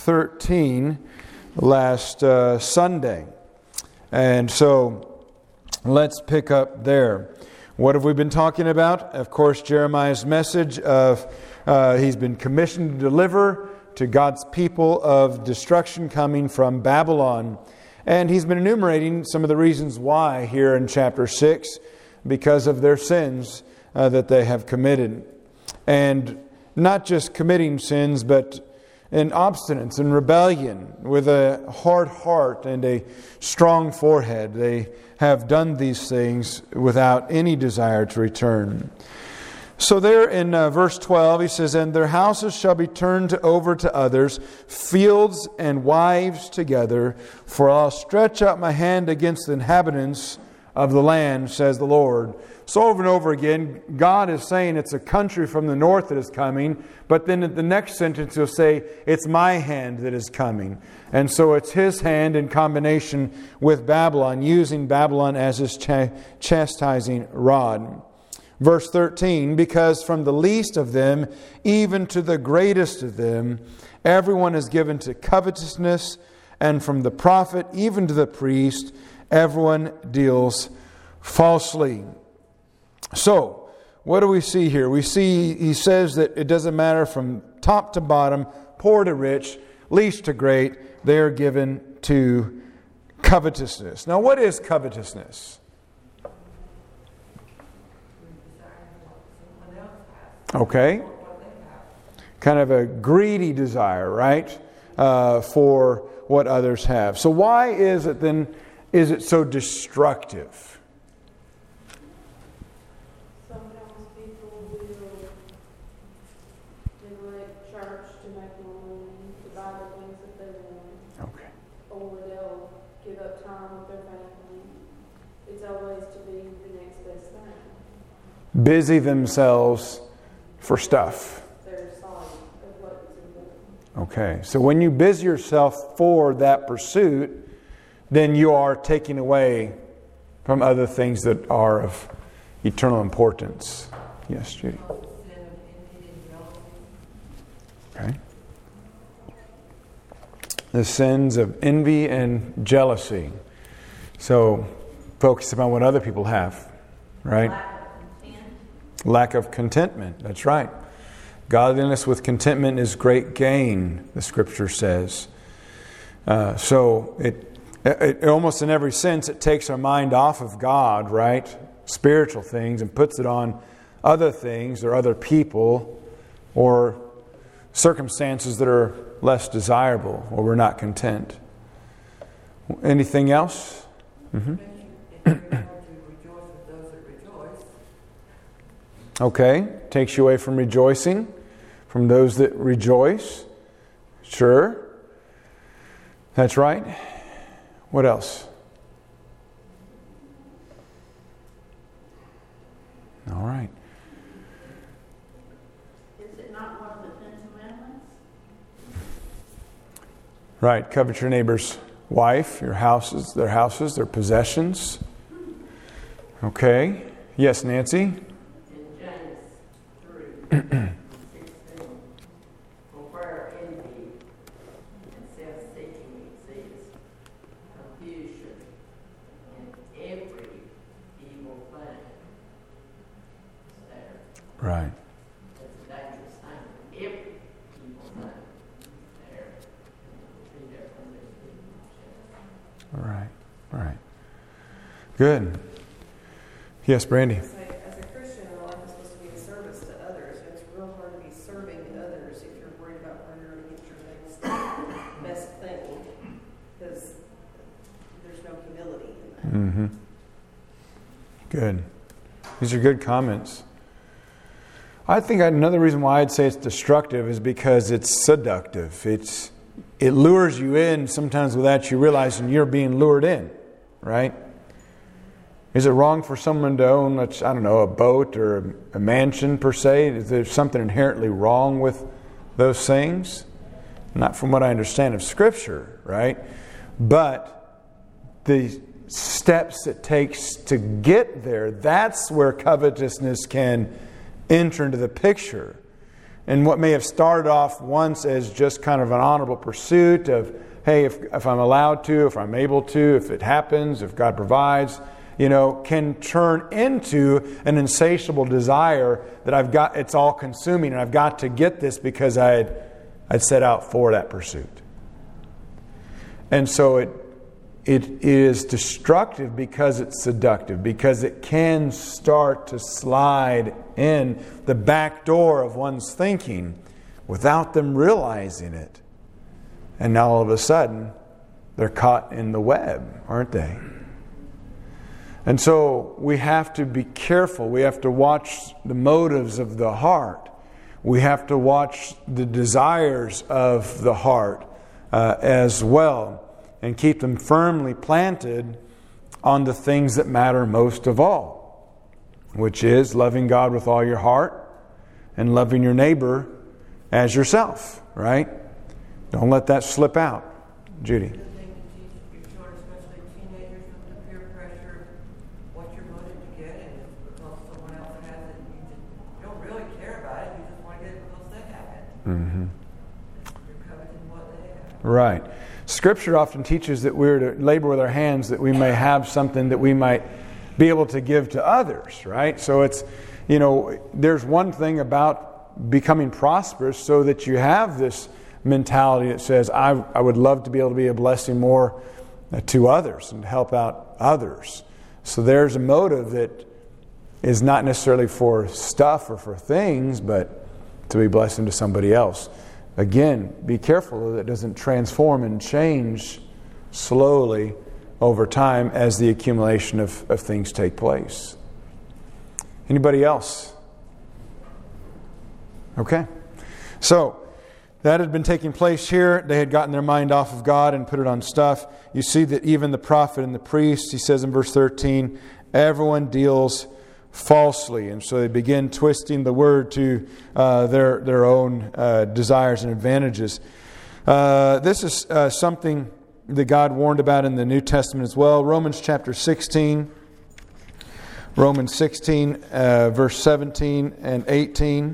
13 last Sunday. And so let's pick up there. What have we been talking about? Of course, Jeremiah's message of he's been commissioned to deliver to God's people of destruction coming from Babylon. And he's been enumerating some of the reasons why here in chapter 6, because of their sins that they have committed. And not just committing sins, but in obstinance and rebellion, with a hard heart and a strong forehead. They have done these things without any desire to return. So there in verse 12, he says, "And their houses shall be turned over to others, fields and wives together, for I'll stretch out my hand against the inhabitants of the land, says the Lord." So over and over again, God is saying it's a country from the north that is coming, but then in the next sentence he'll say, it's my hand that is coming. And so it's his hand in combination with Babylon, using Babylon as his chastising rod. Verse 13, "Because from the least of them, even to the greatest of them, everyone is given to covetousness, and from the prophet, even to the priest, everyone deals falsely." So, what do we see here? We see, he says that it doesn't matter from top to bottom, poor to rich, least to great, they are given to covetousness. Now, what is covetousness? Okay. Kind of a greedy desire, right? For what others have. So why is it then, is it so destructive? Sometimes people will neglect church to make more money, to buy the things that they want. Okay. Or they'll give up time with their family. It's always to be the next best thing. Busy themselves for stuff. Their side of what is important. Okay. So when you busy yourself for that pursuit, then you are taking away from other things that are of eternal importance. Yes, Judy. Okay. The sins of envy and jealousy. So focus upon what other people have, right? Lack of contentment. That's right. Godliness with contentment is great gain, the Scripture says. So it almost in every sense, it takes our mind off of God, right? Spiritual things, and puts it on other things or other people or circumstances that are less desirable or we're not content. Anything else? Mm-hmm. Okay. Takes you away from rejoicing, from those that rejoice. Sure. That's right. What else? All right. Is it not one of the 10 commandments? Right. Covet your neighbor's wife, your houses, their possessions. Okay. Yes, Nancy? In James 3:16, for where envy and self-seeking exist, confusion in every evil thing is there. Right. That's a dangerous thing. Every evil thing is there. Be there from this evil. Right. Right. Good. Yes, Brandy. As a Christian, our life is supposed to be in service to others. And it's real hard to be serving others if you're worried about where you're going to get your next best thing, because there's no humility in that. Mm-hmm. Good. These are good comments. I think another reason why I'd say it's destructive is because it's seductive. It lures you in sometimes without you realizing you're being lured in, right? Is it wrong for someone to own, a boat or a mansion per se? Is there something inherently wrong with those things? Not from what I understand of Scripture, right? But the steps it takes to get there, that's where covetousness can enter into the picture. And what may have started off once as just kind of an honorable pursuit of, hey, if I'm allowed to, if I'm able to, if it happens, if God provides, can turn into an insatiable desire that I've got, it's all consuming, and I've got to get this because I'd set out for that pursuit. And so it is destructive because it's seductive, because it can start to slide in the back door of one's thinking without them realizing it. And now all of a sudden, they're caught in the web, aren't they? And so we have to be careful. We have to watch the motives of the heart. We have to watch the desires of the heart as well, and keep them firmly planted on the things that matter most of all, which is loving God with all your heart and loving your neighbor as yourself, right? Don't let that slip out. Judy. The thing to teach your children, especially teenagers, with the peer pressure, what you're motive to get it is because someone else has it. You don't really care about it. You just want to get it because they have it. Mm-hmm. You're coveting what they have. Right. Scripture often teaches that we're to labor with our hands that we may have something that we might be able to give to others, right? So it's, there's one thing about becoming prosperous so that you have this mentality that says, I would love to be able to be a blessing more to others and help out others. So there's a motive that is not necessarily for stuff or for things, but to be a blessing to somebody else. Again, be careful that it doesn't transform and change slowly over time as the accumulation of things take place. Anybody else? Okay. So, that had been taking place here. They had gotten their mind off of God and put it on stuff. You see that even the prophet and the priest, he says in verse 13, everyone deals falsely. And so they begin twisting the word to their own desires and advantages. This is something that God warned about in the New Testament as well. Romans chapter 16. Romans 16, verse 17 and 18.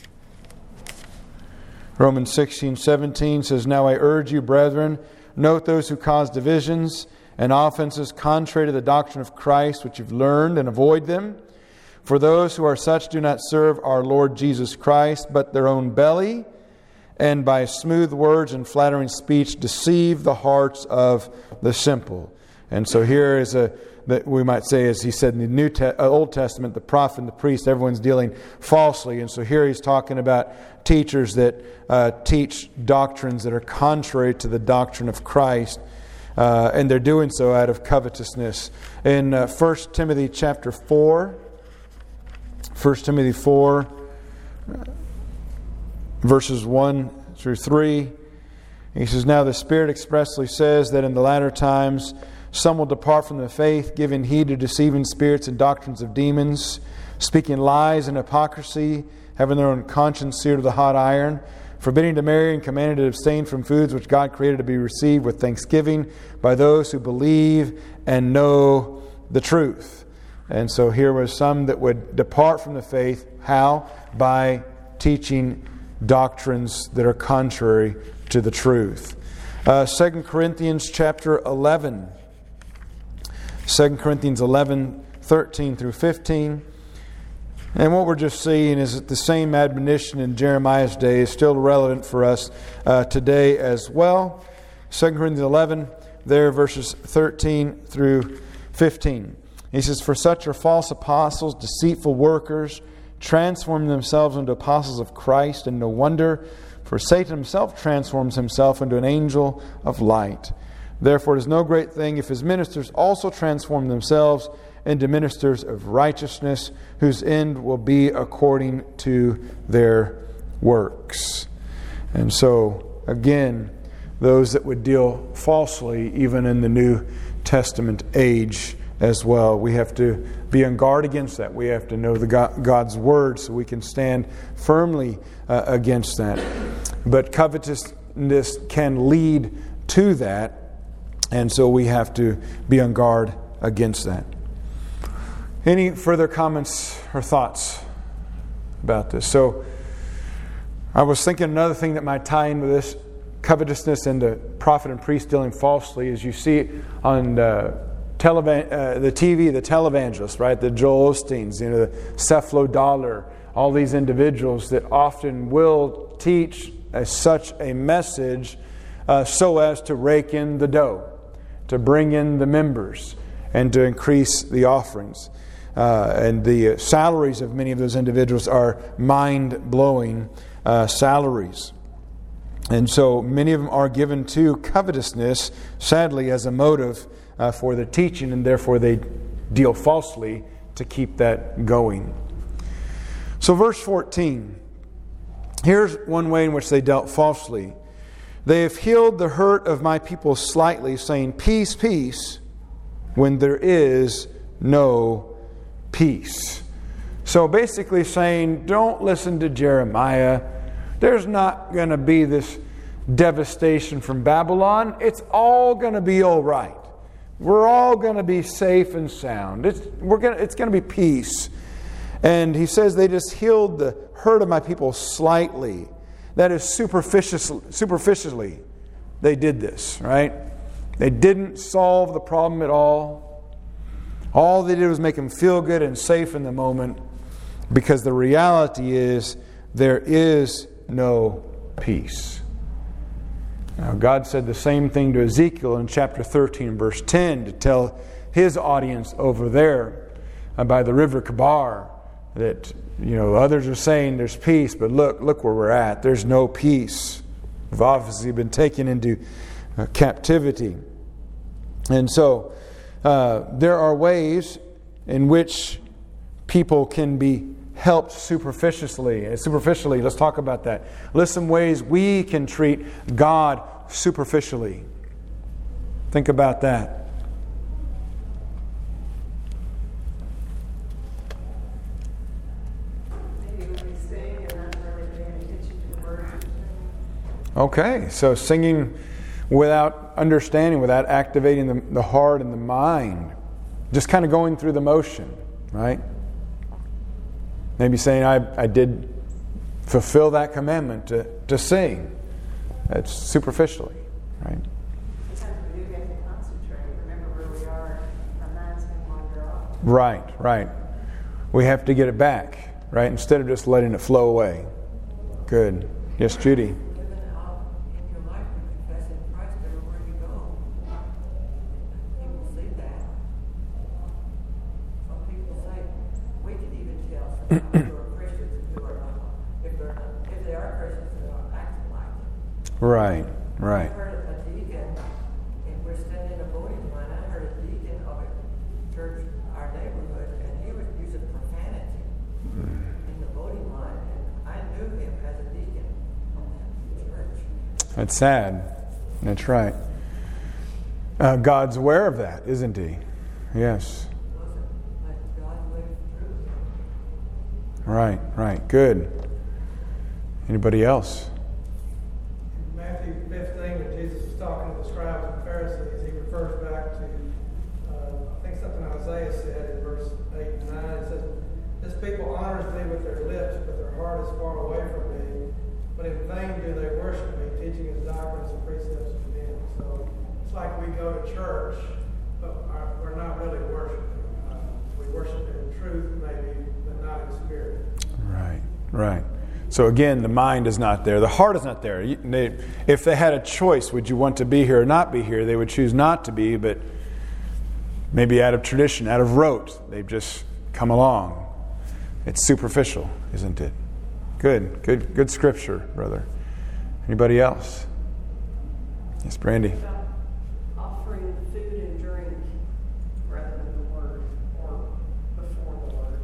Romans 16:17 says, now I urge you, brethren, note those who cause divisions and offenses contrary to the doctrine of Christ, which you've learned, and avoid them. For those who are such do not serve our Lord Jesus Christ, but their own belly, and by smooth words and flattering speech deceive the hearts of the simple. And so here is that we might say, as he said in the Old Testament, the prophet and the priest, everyone's dealing falsely. And so here he's talking about teachers that teach doctrines that are contrary to the doctrine of Christ, and they're doing so out of covetousness. In 1 Timothy chapter 4, 1 Timothy 4, verses 1 through 3, he says, now the Spirit expressly says that in the latter times some will depart from the faith, giving heed to deceiving spirits and doctrines of demons, speaking lies and hypocrisy, having their own conscience seared with a hot iron, forbidding to marry and commanding to abstain from foods which God created to be received with thanksgiving by those who believe and know the truth. And so here was some that would depart from the faith. How? By teaching doctrines that are contrary to the truth. 2 Corinthians chapter 11. 2 Corinthians 11, 13 through 15. And what we're just seeing is that the same admonition in Jeremiah's day is still relevant for us today as well. 2 Corinthians 11, there verses 13 through 15. He says, for such are false apostles, deceitful workers, transforming themselves into apostles of Christ, and no wonder, for Satan himself transforms himself into an angel of light. Therefore it is no great thing if his ministers also transform themselves into ministers of righteousness, whose end will be according to their works. And so, again, those that would deal falsely, even in the New Testament age as well, we have to be on guard against that. We have to know God's Word so we can stand firmly against that. But covetousness can lead to that, and so we have to be on guard against that. Any further comments or thoughts about this? So, I was thinking another thing that might tie in with this covetousness and the prophet and priest dealing falsely is you see on the TV, the televangelists, right? The Joel Osteens, the Creflo Dollar, all these individuals that often will teach such a message so as to rake in the dough, to bring in the members, and to increase the offerings. And the salaries of many of those individuals are mind-blowing salaries. And so many of them are given to covetousness, sadly, as a motive for the teaching, and therefore they deal falsely to keep that going. So verse 14, here's one way in which they dealt falsely. They have healed the hurt of my people slightly, saying, peace, peace, when there is no peace. So basically saying, don't listen to Jeremiah. There's not going to be this devastation from Babylon. It's all going to be all right. We're all going to be safe and sound. It's going to be peace. And he says they just healed the hurt of my people slightly. That is superficially they did this, right? They didn't solve the problem at all. All they did was make them feel good and safe in the moment, because the reality is there is no peace. Now, God said the same thing to Ezekiel in chapter 13, verse 10, to tell his audience over there by the river Kabar that, others are saying there's peace, but look where we're at. There's no peace. We've obviously been taken into captivity. And so there are ways in which people can be helped superficially. Let's talk about that. Listen, ways we can treat God superficially. Think about that. Maybe when we sing and not really paying attention to the words. Okay, so singing without understanding, without activating the heart and the mind. Just kind of going through the motion, right? Maybe saying, I did fulfill that commandment to sing. That's superficially, right? Sometimes we do have to concentrate. Remember where we are. Our minds can wander off. Right. We have to get it back, right? Instead of just letting it flow away. Good. Yes, Judy. Living out in your life and confessing Christ everywhere you go. People see that. Some people say, we can even tell some who are Christians and who are not. If they are Christians, they're not acting like it. Right. I heard a deacon, and we're standing in a voting line. I heard a deacon of a church, our neighborhood, and he was using profanity in the voting line. And I knew him as a deacon of that church. That's sad. That's right. God's aware of that, isn't He? Yes. It wasn't like God lived through him. Right. Good. Anybody else? In Matthew 15, when Jesus was talking to the scribes and Pharisees, he refers back to, I think something Isaiah said in verse 8 and 9. It says, this people honors me with their lips, but their heart is far away from me. But in vain do they worship me, teaching his doctrines and precepts of men. So it's like we go to church, but we're not really worshiping. We worship in truth, maybe, but not in spirit. Right. So again, the mind is not there. The heart is not there. If they had a choice, would you want to be here or not be here, they would choose not to be, but maybe out of tradition, out of rote, they've just come along. It's superficial, isn't it? Good scripture, brother. Anybody else? Yes, Brandy. About offering food and drink rather than the word or before the word.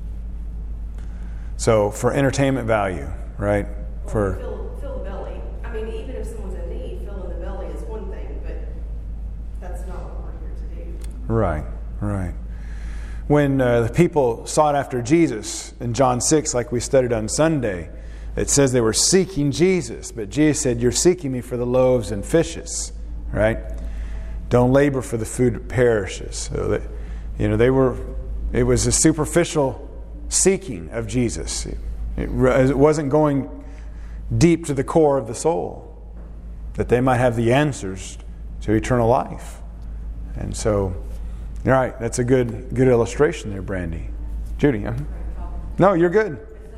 So for entertainment value, right? For Fill the belly. I mean, even if someone's in need, filling the belly is one thing, but that's not what we're here to do. Right. When the people sought after Jesus in John 6, like we studied on Sunday, it says they were seeking Jesus. But Jesus said, you're seeking me for the loaves and fishes, right? Don't labor for the food that perishes. So that, it was a superficial seeking of Jesus. It wasn't going deep to the core of the soul, that they might have the answers to eternal life. And so, you're right, that's a good illustration there, Brandy. Judy, No, you're good.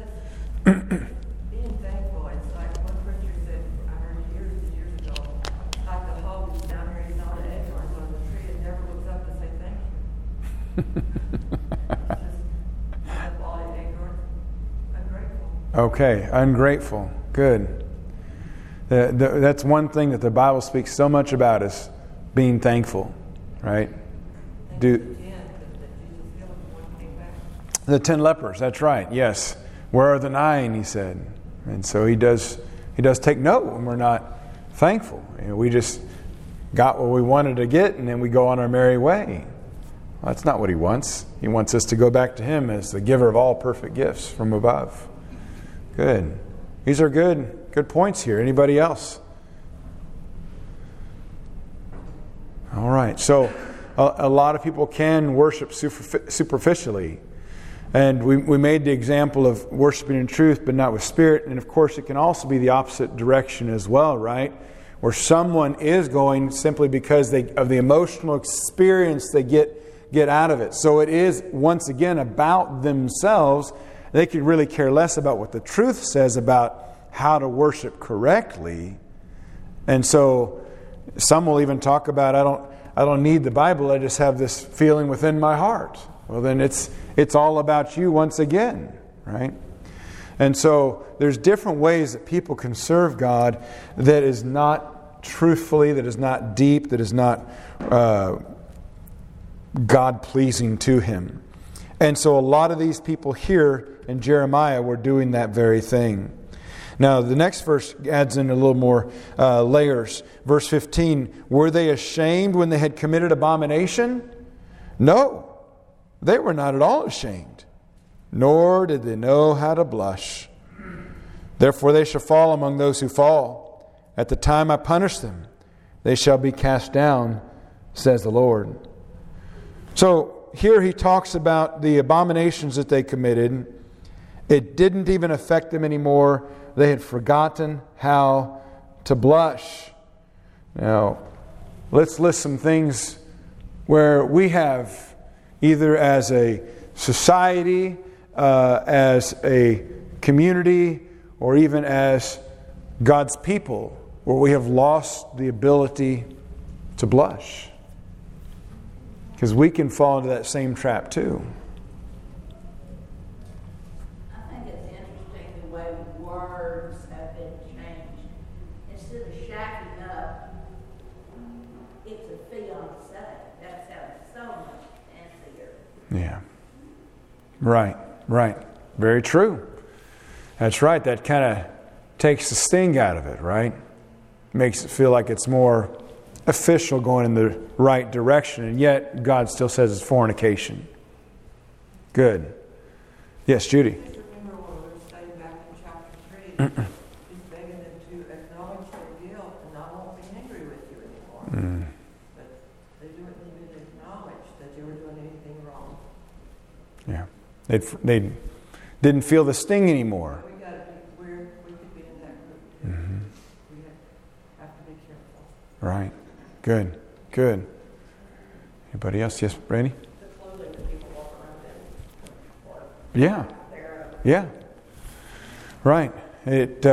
Being thankful, it's like one preacher said, I heard years ago, like the hog is down here, he's on the acorns on the tree and never looks up to say thank you. It's just, that's all the acorns, ungrateful. Okay, ungrateful. Good. That's one thing that the Bible speaks so much about, is being thankful, right? The 10 lepers, that's right, yes. Where are the 9, he said. And so he does take note when we're not thankful. We just got what we wanted to get and then we go on our merry way. Well, that's not what he wants. He wants us to go back to him as the giver of all perfect gifts from above. Good. These are good points here. Anybody else? All right. So a lot of people can worship superficially. And we made the example of worshiping in truth but not with spirit. And of course it can also be the opposite direction as well, right? Where someone is going simply because of the emotional experience they get out of it. So it is, once again, about themselves. They could really care less about what the truth says about how to worship correctly. And so some will even talk about, I don't need the Bible, I just have this feeling within my heart. Well, then it's all about you once again, right? And so there's different ways that people can serve God that is not truthfully, that is not deep, that is not God-pleasing to Him. And so a lot of these people here in Jeremiah were doing that very thing. Now, the next verse adds in a little more layers. Verse 15, were they ashamed when they had committed abomination? No. They were not at all ashamed, nor did they know how to blush. Therefore they shall fall among those who fall. At the time I punish them, they shall be cast down, says the Lord. So here he talks about the abominations that they committed. It didn't even affect them anymore. They had forgotten how to blush. Now, let's list some things where we have, either as a society, as a community, or even as God's people, where we have lost the ability to blush. Because we can fall into that same trap too. I think it's interesting the way words have been changed. Instead of shacking up, it's a fiancé. That sounds so much fancier. Yeah. Right. Very true. That's right. That kind of takes the sting out of it, right? Makes it feel like it's more official, going in the right direction, and yet God still says it's fornication. Good. Yes, Judy. Just remember what we were studying back in chapter 3. He's begging them to acknowledge their guilt, and I won't be angry with you anymore. But they didn't even acknowledge that they were doing anything wrong. Yeah. They didn't feel the sting anymore. We could be in that group too. We have to be careful. Right. Good. Anybody else? Yes, Brandy? The clothing that people walk around in. Yeah. Yeah. Right. It,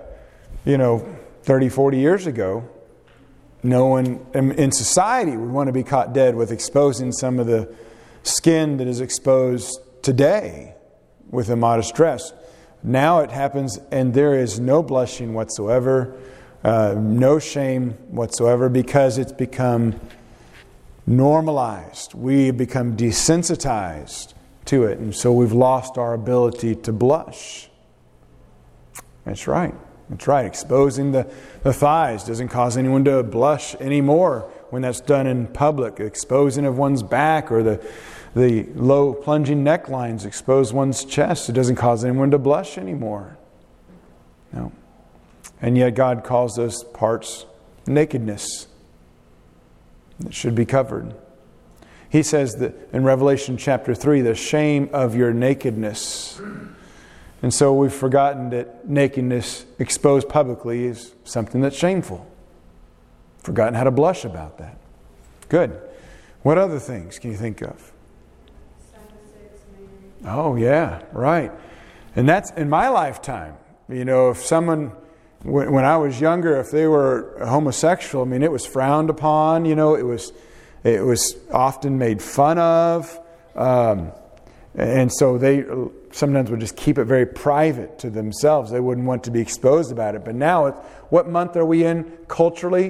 30, 40 years ago, no one in society would want to be caught dead with exposing some of the skin that is exposed today with immodest dress. Now it happens, and there is no blushing whatsoever, no shame whatsoever, because it's become normalized. We become desensitized to it, and so we've lost our ability to blush. That's right. Exposing the thighs doesn't cause anyone to blush anymore when that's done in public. Exposing of one's back, or the low plunging necklines expose one's chest. It doesn't cause anyone to blush anymore. No. And yet God calls those parts nakedness. It should be covered. He says that in Revelation chapter 3, the shame of your nakedness. And so we've forgotten that nakedness exposed publicly is something that's shameful. Forgotten how to blush about that. Good. What other things can you think of? Same-sex marriage. Oh, yeah, right. And that's in my lifetime. If someone, when I was younger, if they were homosexual, I mean, it was frowned upon. It was often made fun of. And so they sometimes would just keep it very private to themselves. They wouldn't want to be exposed about it. But now, what month are we in culturally?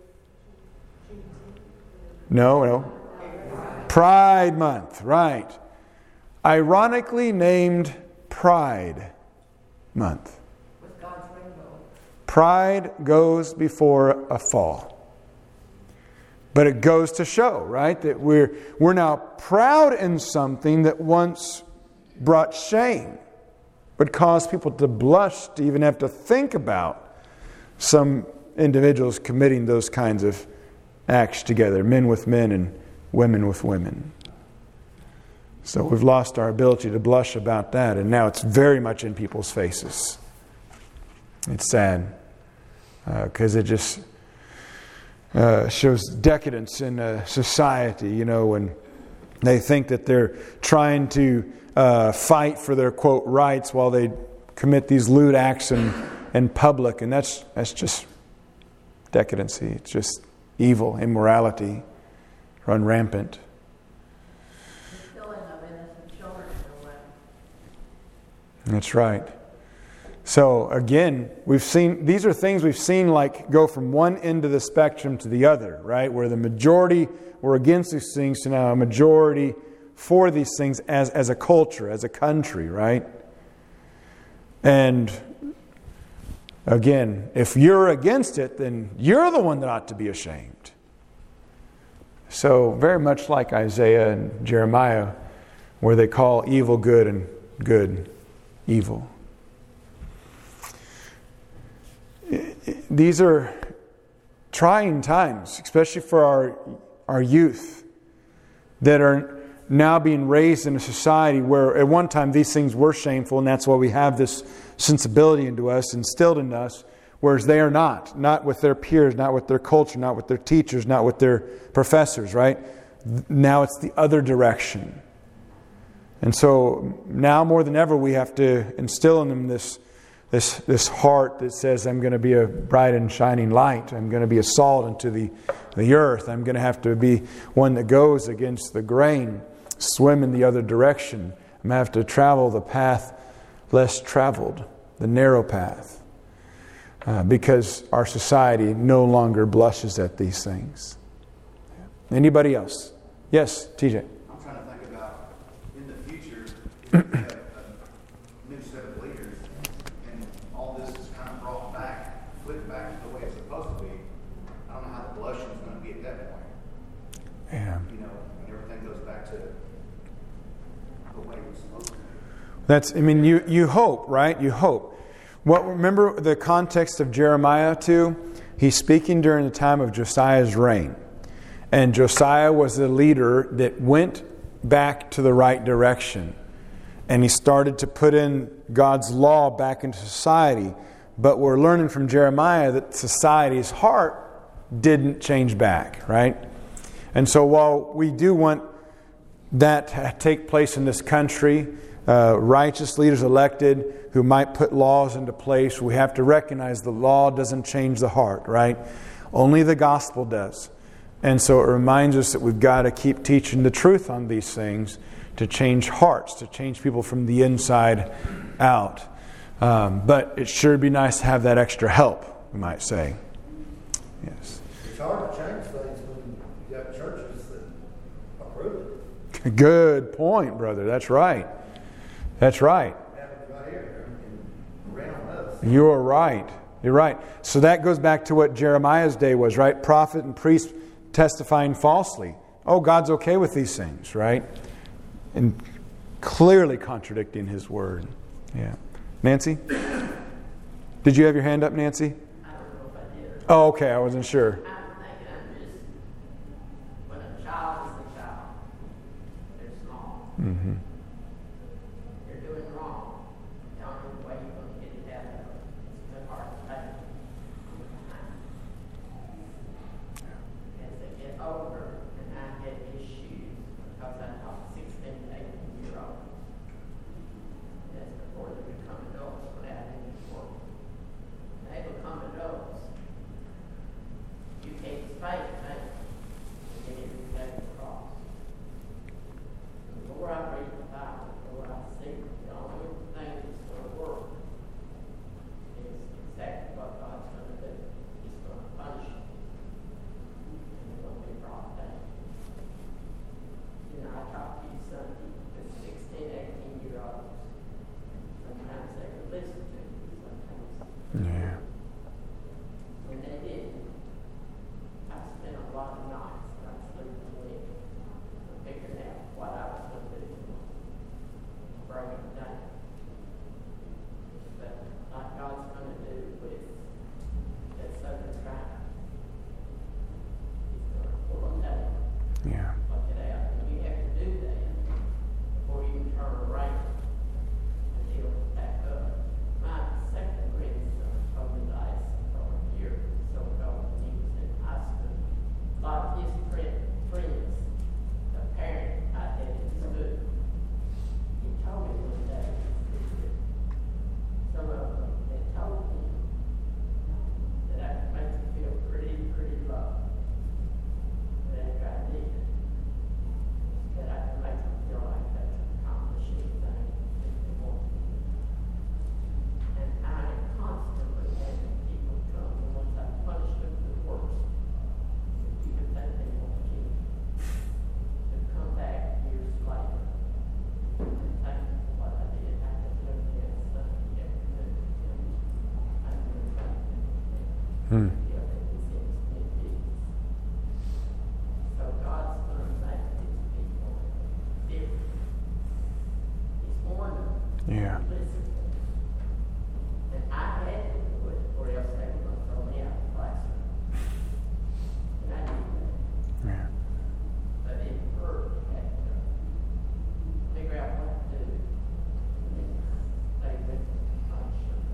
No. Pride Month, right. Ironically named Pride Month. With God's rainbow. Pride goes before a fall. But it goes to show, right, that we're now proud in something that once brought shame, would cause people to blush to even have to think about some individuals committing those kinds of acts together, men with men and women with women. So we've lost our ability to blush about that, and now it's very much in people's faces. It's sad, because it just shows decadence in society, when they think that they're trying to fight for their, quote, rights while they commit these lewd acts in public. And that's just decadency. It's just evil, immorality, run rampant. The killing of innocent children in a way. That's right. So again, these are things we've seen like go from one end of the spectrum to the other, right? Where the majority were against these things to now a majority for these things as a culture, as a country, right? And again, if you're against it, then you're the one that ought to be ashamed. So very much like Isaiah and Jeremiah, where they call evil good and good evil. These are trying times, especially for our youth that are now being raised in a society where at one time these things were shameful, and that's why we have this sensibility into us, instilled in us, whereas they are not with their peers, not with their culture, not with their teachers, not with their professors, right? Now it's the other direction. And so now more than ever we have to instill in them this heart that says, I'm going to be a bright and shining light. I'm going to be a salt into the earth. I'm going to have to be one that goes against the grain, swim in the other direction. I'm going to have to travel the path less traveled, the narrow path, because our society no longer blushes at these things. Anybody else? Yes, TJ. I'm trying to think about in the future, if we have a new set of leaders, and all this is kind of brought back, flipped back to the way it's supposed to be. I don't know how the blushing is going to be at that point. Yeah. When everything goes back to the way it was supposed to be. You hope, right? You hope. Remember the context of Jeremiah too? He's speaking during the time of Josiah's reign. And Josiah was the leader that went back to the right direction. And he started to put in God's law back into society. But we're learning from Jeremiah that society's heart didn't change back, right? And so while we do want that to take place in this country, righteous leaders elected who might put laws into place, we have to recognize the law doesn't change the heart, right? Only the gospel does. And so it reminds us that we've got to keep teaching the truth on these things to change hearts, to change people from the inside out. But it sure would be nice to have that extra help, we might say. Yes. It's hard to change things when you got churches that approve it. Good point, brother. That's right. That's right. Right here around us. You're right. You're right. So that goes back to what Jeremiah's day was, right? Prophet and priest testifying falsely. Oh, God's okay with these things, right? And clearly contradicting His word. Yeah. Nancy? Did you have your hand up, Nancy? I don't know if I did. Oh, okay. I wasn't sure. I'm thinking I'm just, when a child is a child, they're small. Mm-hmm. They're doing wrong. Don't Mm-hmm. So God's going to make these people different. He's warned them. Yeah. Listen. And I had to do it, or else they were going to throw me out of the classroom. And I knew that. Yeah. But it hurt. I had to figure out what to do. And then they went to punishment.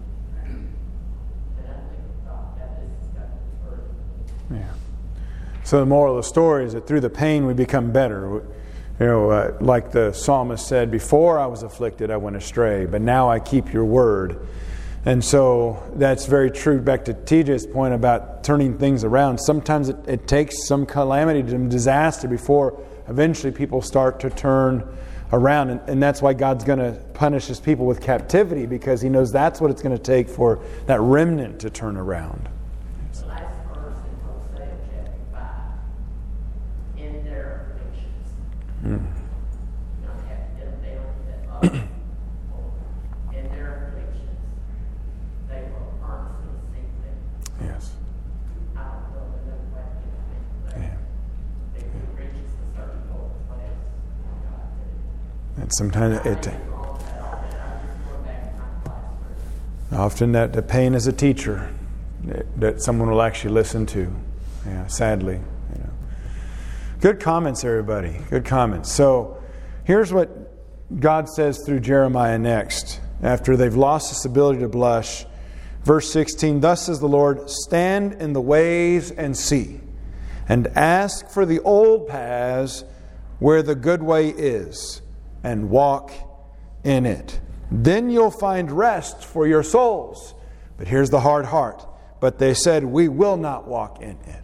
And I think, God, this has got to be hurt. Yeah. So the moral of the story is that through the pain we become better. You know, like the psalmist said, before I was afflicted, I went astray, but now I keep your word. And so that's very true. Back to TJ's point about turning things around. Sometimes it takes some calamity, some disaster before eventually people start to turn around. And that's why God's going to punish His people with captivity, because He knows that's what it's going to take for that remnant to turn around. The last verse in Hosea chapter 5, in their afflictions. Not have to get them down to that up. In their afflictions, they will earnestly seek them. Yes. I don't know another way to get them. Yeah. If it reaches a certain point, what else can God do? And sometimes I think all that, I just go back to my classroom. often that the pain is a teacher that someone will actually listen to. Yeah, sadly. You know. Good comments, everybody. Good comments. So here's what God says through Jeremiah next, after they've lost this ability to blush. Verse 16, "Thus says the Lord, stand in the ways and see, and ask for the old paths where the good way is, and walk in it. Then you'll find rest for your souls." But here's the hard heart. But they said, "We will not walk in it."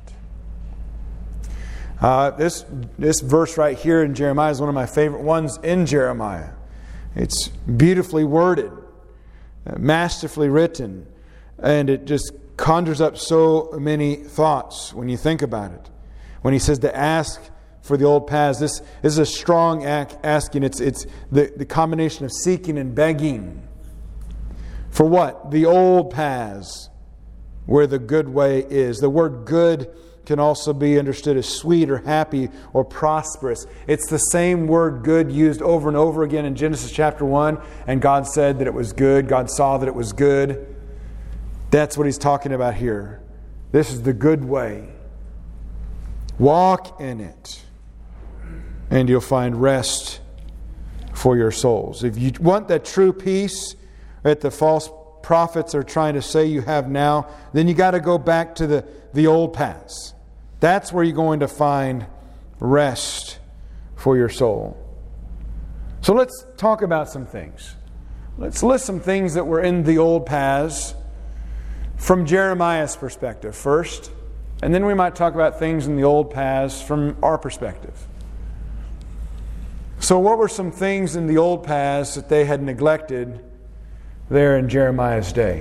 This verse right here in Jeremiah is one of my favorite ones in Jeremiah. It's beautifully worded, masterfully written, and it just conjures up so many thoughts when you think about it. When he says to ask for the old paths, this is a strong asking. It's the combination of seeking and begging. For what? The old paths where the good way is. The word good can also be understood as sweet or happy or prosperous. It's the same word good used over and over again in Genesis chapter 1. And God said that it was good. God saw that it was good. That's what He's talking about here. This is the good way. Walk in it, and you'll find rest for your souls. If you want that true peace that the false prophets are trying to say you have now, then you got to go back to the old paths. That's where you're going to find rest for your soul. So let's talk about some things. Let's list some things that were in the old paths from Jeremiah's perspective first, and then we might talk about things in the old paths from our perspective. So what were some things in the old paths that they had neglected there in Jeremiah's day?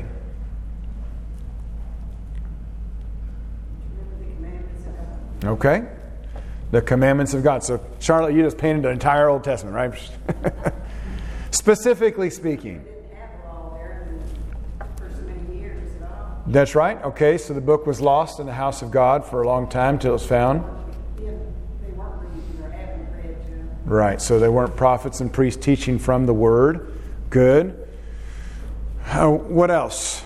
Okay. The commandments of God. So, Charlotte, you just painted the entire Old Testament, right? Specifically speaking. Didn't have it all there for so many years at all. That's right. Okay, so the book was lost in the house of God for a long time till it was found. Yeah, they weren't reading or having read to them. Right, so they weren't prophets and priests teaching from the Word. Good. What else?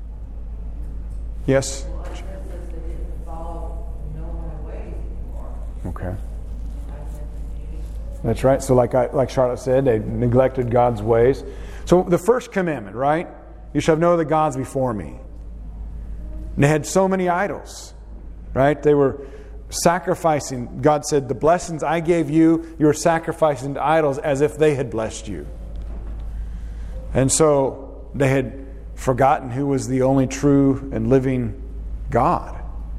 Yes? Well, I guess they didn't follow no ways anymore. Okay. I think That's right. So like Charlotte said, they neglected God's ways. So the first commandment, right? You shall have no other gods before me. And they had so many idols, right? They were sacrificing. God said, the blessings I gave you, you were sacrificing to idols as if they had blessed you. And so they had forgotten who was the only true and living God.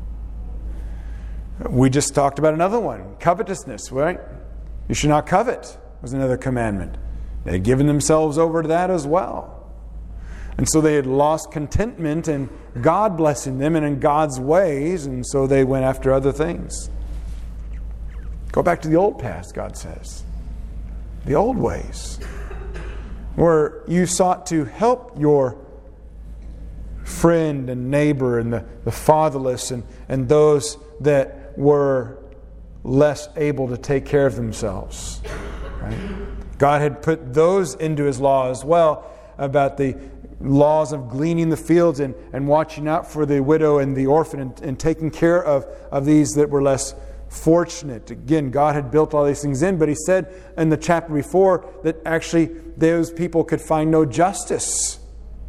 We just talked about another one, covetousness, right? You should not covet was another commandment. They had given themselves over to that as well. And so they had lost contentment in God blessing them and in God's ways, and so they went after other things. Go back to the old past, God says. The old ways. Where you sought to help your friend and neighbor and the fatherless and those that were less able to take care of themselves. Right? God had put those into His law as well, about the laws of gleaning the fields and watching out for the widow and the orphan and taking care of these that were less fortunate. Again, God had built all these things in, but He said in the chapter before that actually those people could find no justice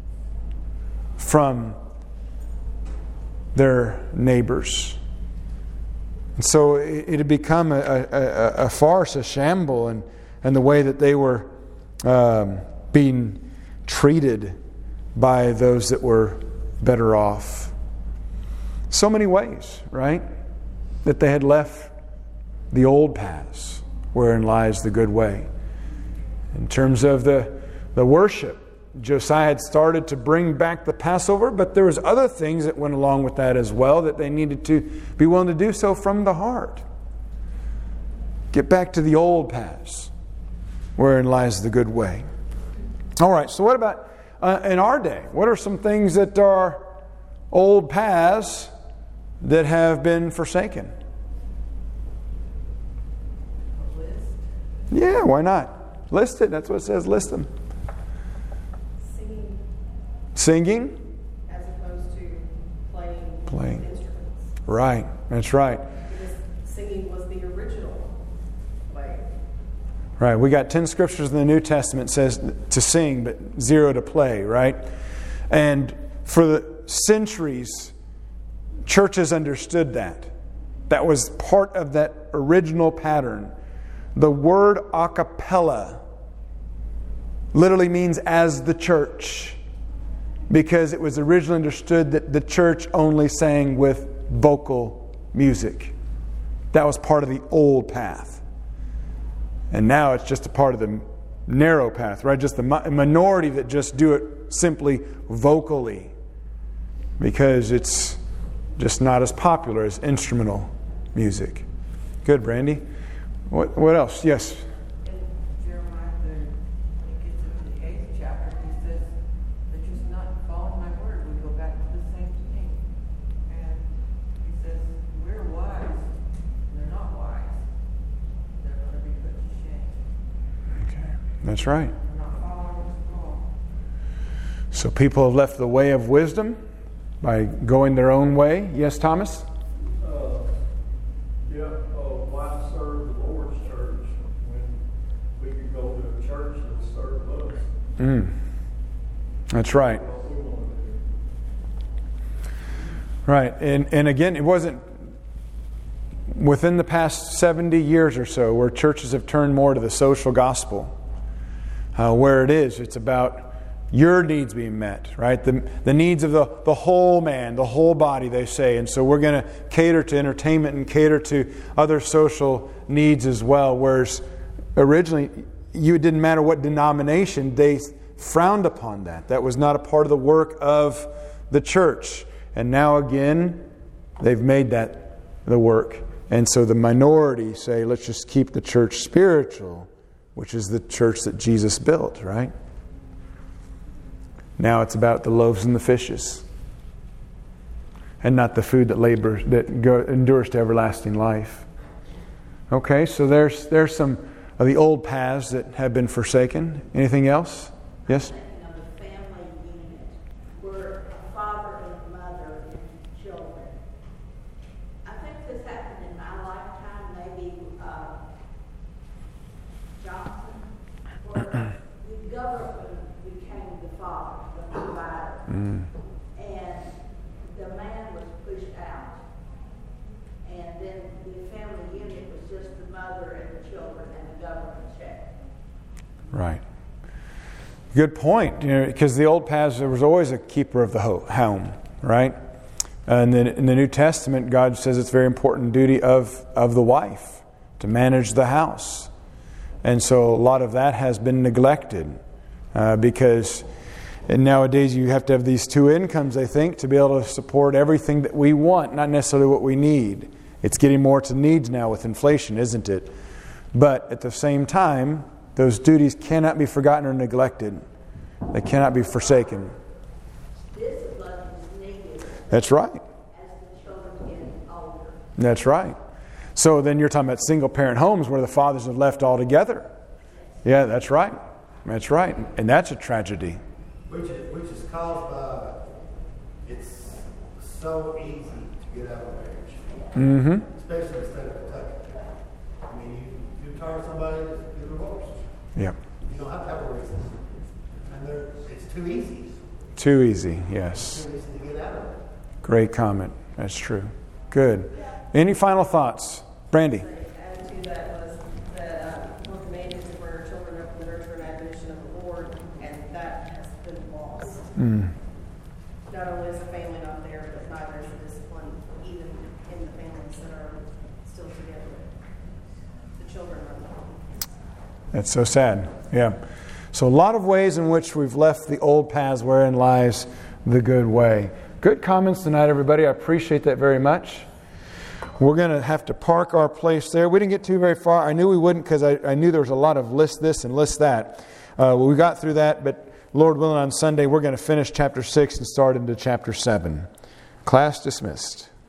from their neighbors. And so it had become a farce, a shamble, and the way that they were being treated by those that were better off. So many ways, right? That they had left the old paths wherein lies the good way. In terms of the worship, Josiah had started to bring back the Passover, but there was other things that went along with that as well, that they needed to be willing to do so from the heart. Get back to the old paths wherein lies the good way. All right, so what about in our day? What are some things that are old paths that have been forsaken? Yeah, why not? List it. That's what it says. List them. Singing? As opposed to playing instruments. Right, that's right. Because singing was the original way. Right, we got 10 scriptures in the New Testament that says to sing, but 0 to play, right? And for the centuries, churches understood that. That was part of that original pattern. The word a cappella literally means as the church, because it was originally understood that the church only sang with vocal music. That was part of the old path. And now it's just a part of the narrow path, right? Just the minority that just do it simply vocally, because it's just not as popular as instrumental music. Good, Brandy. What else? Yes. In Jeremiah, it gets into the 8th chapter. He says, "They're just not following my word." We go back to the same thing, and he says, "We're wise. They're not wise. They're going to be put to shame." Okay, that's right. They're not following this law. So people have left the way of wisdom by going their own way. Yes, Thomas? Why serve the Lord's church when we could go to a church that serves us? That's right. Right, and again, it wasn't within the past 70 years or so where churches have turned more to the social gospel. Where it's about your needs being met, right? The needs of the whole man, the whole body, they say. And so we're going to cater to entertainment and cater to other social needs as well. Whereas originally, it didn't matter what denomination, they frowned upon that. That was not a part of the work of the church. And now again, they've made that the work. And so the minority say, let's just keep the church spiritual, which is the church that Jesus built, right? Now it's about the loaves and the fishes, and not the food that endures to everlasting life. Okay, so there's some of the old paths that have been forsaken. Anything else? Yes? Thinking of the family unit, where a father and a mother and children. I think this happened in my lifetime, maybe Johnson, where the government became the father, the provider, and the man was pushed out, and then the family unit was just the mother and the children and the government check. Right. Good point. Because the old paths, there was always a keeper of the home, right? And then in the New Testament, God says it's a very important duty of the wife to manage the house. And so a lot of that has been neglected because nowadays you have to have these two incomes, I think, to be able to support everything that we want, not necessarily what we need. It's getting more to needs now with inflation, isn't it? But at the same time, those duties cannot be forgotten or neglected. They cannot be forsaken. Discipline That's right. as the children get older. That's right. So then you're talking about single-parent homes where the fathers have left altogether. Yeah, that's right. That's right. And that's a tragedy. Which is caused by, it's so easy to get out of marriage. Mm-hmm. Especially in the state of Kentucky. I mean, you retire somebody, get divorced. Yeah. You don't have to have a reason. And it's too easy. Too easy, yes. It's too easy to get out of it. Great comment. That's true. Good. Any final thoughts? Brandy? Add to that was that we're commanded to bring our children up in the nurture and admonition of the Lord, and that has been lost. Not only is the family not there, but neither is the discipline, even in the families that are still together. The children are not. That's so sad. Yeah. So a lot of ways in which we've left the old paths wherein lies the good way. Good comments tonight, everybody. I appreciate that very much. We're going to have to park our place there. We didn't get too very far. I knew we wouldn't because I knew there was a lot of list this and list that. We got through that, but Lord willing, on Sunday we're going to finish chapter 6 and start into chapter 7. Class dismissed.